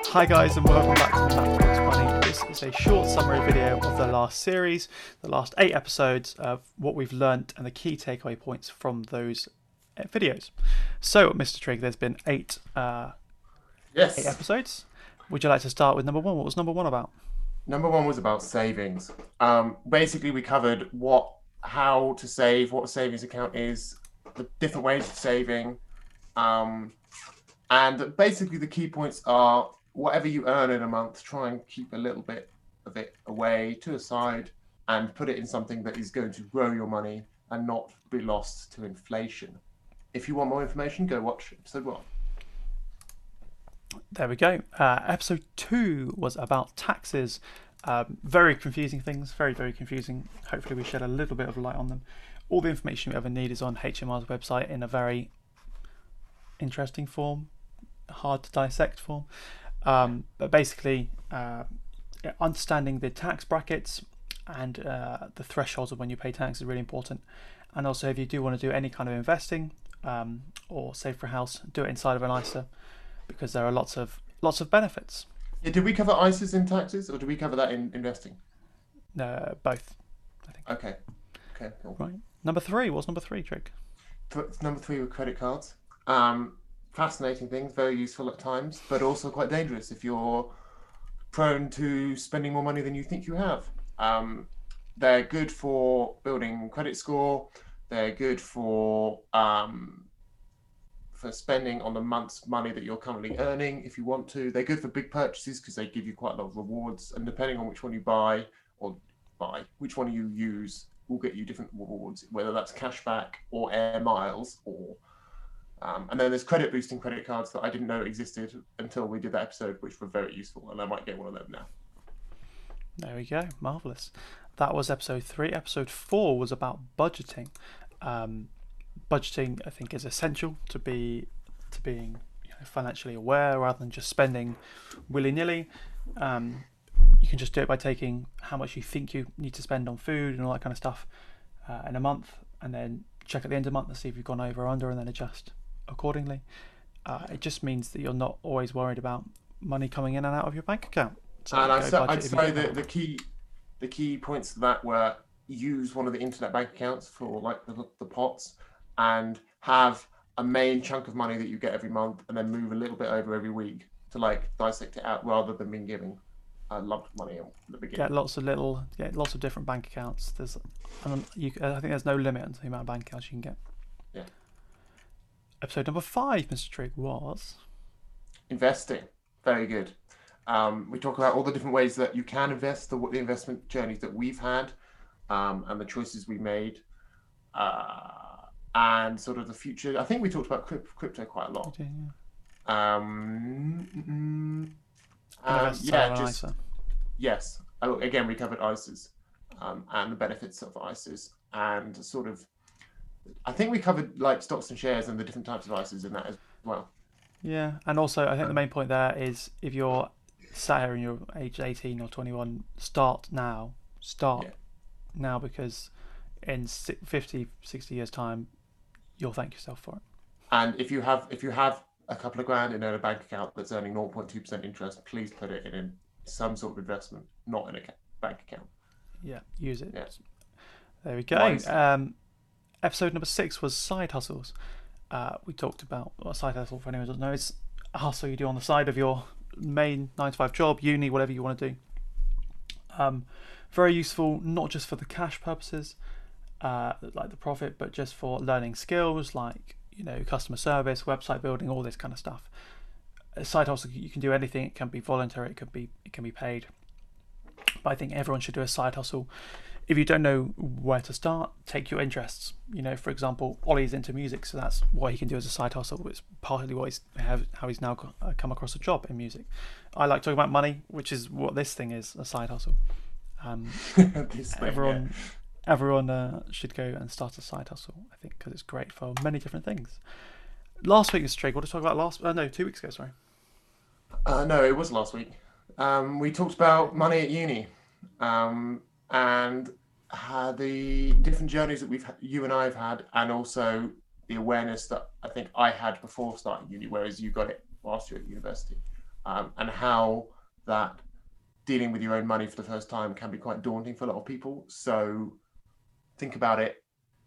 Hi guys and welcome back to Math Talks Money. This is a short summary video of the last series, the last 8 episodes of what we've learnt and the key takeaway points from those videos. So, Mr. Trigg, there's been 8 Yes. episodes. Would you like to start with number 1? What was number 1 about? Number one was about savings. Basically, we covered how to save, what a savings account is, the different ways of saving, and basically the key points are whatever you earn in a month, try and keep a little bit of it away to the side and put it in something that is going to grow your money and not be lost to inflation. If you want more information, go watch episode 1. There we go. Episode 2 was about taxes. Very confusing things, very, very confusing. Hopefully we shed a little bit of light on them. All the information you ever need is on HMR's website in a very interesting form, hard to dissect form. But basically, understanding the tax brackets and the thresholds of when you pay tax is really important. And also, if you do want to do any kind of investing or save for a house, do it inside of an ISA, because there are lots of benefits. Yeah, did we cover ISAs in taxes, or did we cover that in investing? Both, I think. Okay, cool. Right. Number 3. What's number 3, Trick? Number 3 were credit cards. Fascinating things, very useful at times, but also quite dangerous if you're prone to spending more money than you think you have. They're good for building credit score. They're good for spending on the month's money that you're currently earning if you want to. They're good for big purchases because they give you quite a lot of rewards, and depending on which one you buy, which one you use will get you different rewards, whether that's cashback or air miles or and then there's credit boosting credit cards that I didn't know existed until we did that episode, which were very useful, and I might get one of them now. There we go. Marvellous. That was episode 3. Episode 4 was about budgeting. Budgeting, I think, is essential to being financially aware rather than just spending willy-nilly. You can just do it by taking how much you think you need to spend on food and all that kind of stuff in a month, and then check at the end of the month and see if you've gone over or under, and then adjust accordingly. It just means that you're not always worried about money coming in and out of your bank account. So and I'd say the key points to that were use one of the internet bank accounts for like the pots, and have a main chunk of money that you get every month, and then move a little bthink over every week to like dissect it out rather than being giving a lump of money at the beginning. Get lots of different bank accounts. I think there's no limit on the amount of bank accounts you can get. Yeah. Episode number 5, Mr. Trigg, was investing. Very good. We talk about all the different ways that you can invest, the investment journeys that we've had, and the choices we made, and sort of the future. I think we talked about crypto quite a lot. Okay, yeah. Yes. Again, we covered ISAs and the benefits of ISAs, and sort of, I think we covered like stocks and shares and the different types of ISAs in that as well. Yeah, and also I think the main point there is if you're sat here and you're aged 18 or 21, start now, because in 50, 60 years time, you'll thank yourself for it. And if you have a couple of grand in a bank account that's earning 0.2% interest, please put it in some sort of investment, not in a bank account. Yeah, use it. Yeah. There we go. Episode number 6 was side hustles. We talked about what a side hustle, for anyone who doesn't know, it's a hustle you do on the side of your main 9-to-5 job, uni, whatever you want to do. Very useful, not just for the cash purposes, like the profit, but just for learning skills like customer service, website building, all this kind of stuff. A side hustle, you can do anything. It can be voluntary, it can be paid, but I think everyone should do a side hustle. If you don't know where to start, take your interests. For example, Ollie's into music, so that's what he can do as a side hustle. It's partly how he's now come across a job in music. I like talking about money, which is what this thing is, a side hustle. Everyone should go and start a side hustle, I think, because it's great for many different things. Last week, Mr. Trigg, what did we talk about 2 weeks ago, sorry. No, it was last week. We talked about money at uni, and the different journeys that you and I have had, and also the awareness that I think I had before starting uni, whereas you got it whilst you're at university. and how that dealing with your own money for the first time can be quite daunting for a lot of people. So think about it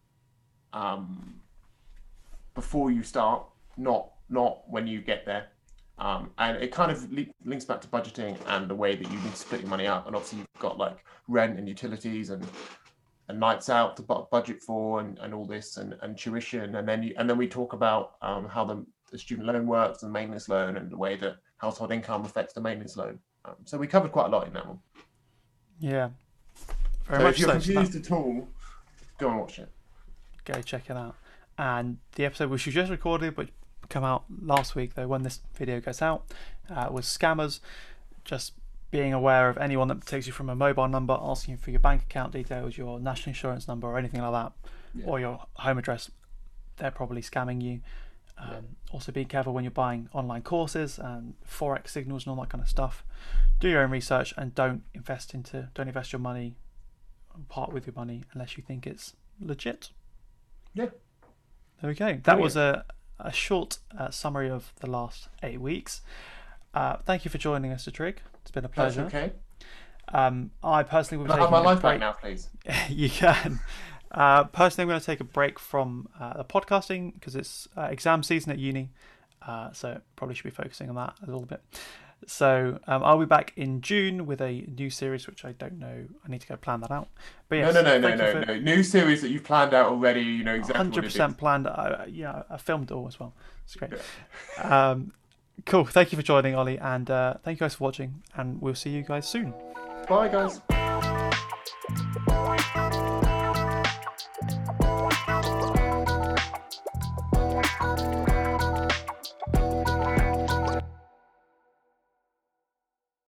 before you start, not when you get there. And it kind of links back to budgeting and the way that you need to split your money up. And obviously you've got like rent and utilities and nights out to budget for, and all this, and tuition. And then we talk about how the student loan works, the maintenance loan, and the way that household income affects the maintenance loan. So we covered quite a lot in that one. Yeah. Very much. If you're confused at all, go and watch it. Go check it out. And the episode which we just recorded, but come out last week though, when this video goes out, was scammers. Just being aware of anyone that takes you from a mobile number, asking you for your bank account details, your national insurance number, or anything like that, or your home address. They're probably scamming you. Also, be careful when you're buying online courses and forex signals and all that kind of stuff. Do your own research and don't invest your money, part with your money unless you think it's legit. Yeah. Okay, that was a short summary of the last 8 weeks. Thank you for joining us, Trig. It's been a pleasure. That's okay. I personally will take my life back now, please. You can. Personally, I'm going to take a break from the podcasting because it's exam season at uni, so probably should be focusing on that a little bit. So I'll be back in June with a new series, which I don't know. I need to go plan that out. But yes, no. New series that you've planned out already. You know exactly 100% planned. I filmed it all as well. It's great. Yeah. Cool. Thank you for joining, Ollie, and thank you guys for watching. And we'll see you guys soon. Bye, guys.